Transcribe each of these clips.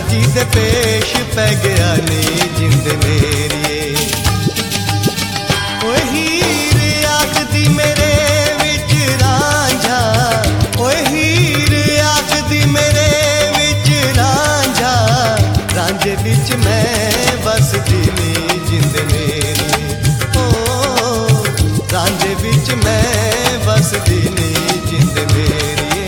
जी दे पेश पै गया नी जिंद मेरिए। ओए हीर आखदी मेरे विच रांझा, ओए हीर आखदी मेरे विच रांझा, रांझे विच मैं बसदी नी जिंद मेरी। ओ रांझे विच मैं बसदी नी जिंद मेरी।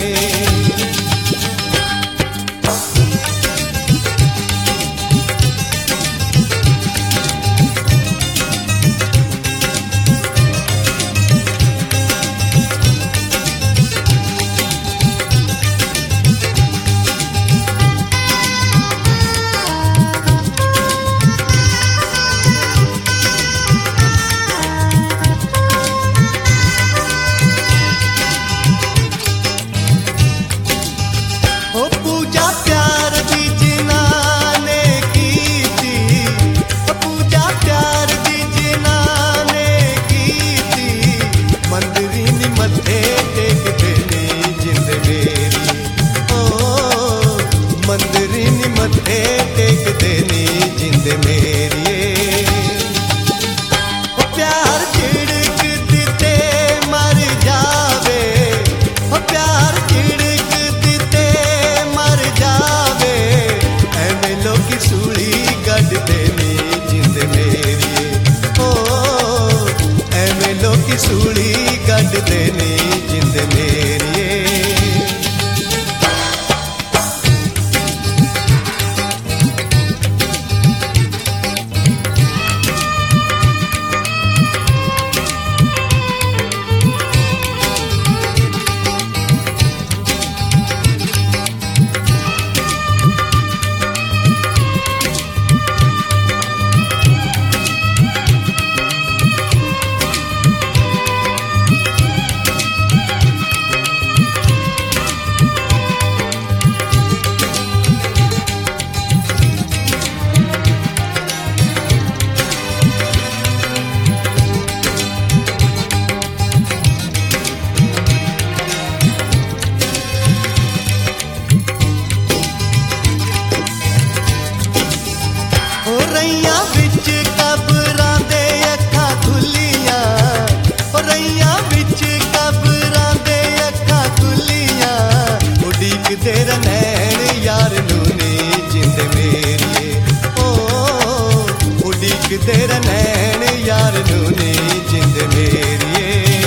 सूली गढ़ देनी जिंद मेरिए। रैया विच कबरां दे अखां खुलियां, रैया विच कबरां दे अखां खुलियां, उड़ीकदे रनैन यार नूं नी जिंद मेरिए। ओ उड़ीकदे रनैन यार नूं नी जिंद मेरिए।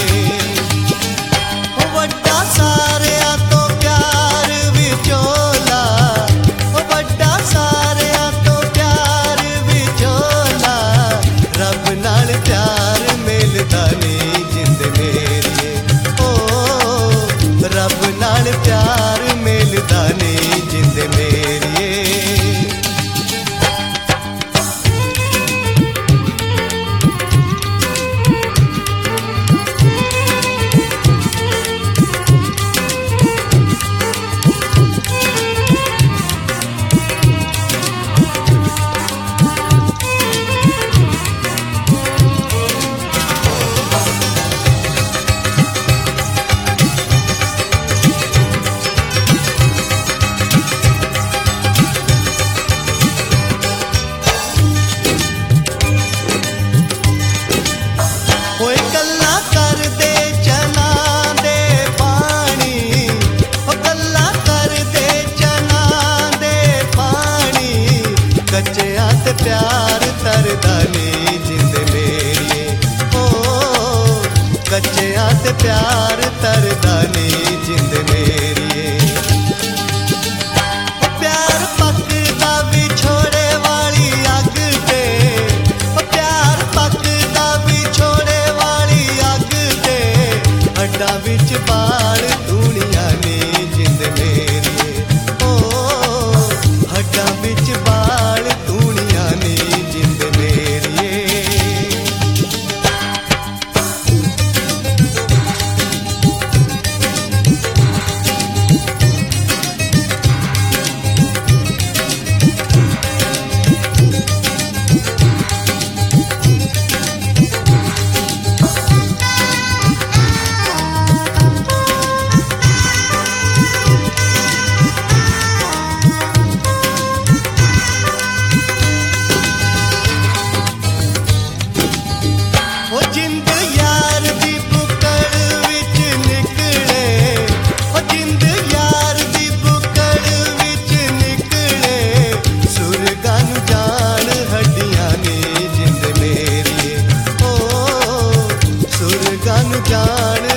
वड्डा सारियां तो प्यार विचोला, वड्डा सारियां तो प्यार विचोला, रब नाल प्यार मिलदा नी जिंद मेरिए। ओ रब नाल प्यार मिलदा नी जिंद मेरिए। ओए गल्ला कर दे चना दे पानी, ओ गल्ला कर दे चना दे पानी, कच्चियां ते प्यार तरदा नी जिंद मेरिए। ओ कच्चियां ते प्यार तरदा नी जिंद मेरिए। प्यार पकदा विछोड़े वाली अग ते, प्यार पकदा विछोड़े वाली अग ते, हड्डां विच बाल धूणियां नी जिंद मेरिए। ओ हड्डां विच बाल धूणियां नी जिंद मेरिए। ਸਾਨੂੰ ਜਾਣ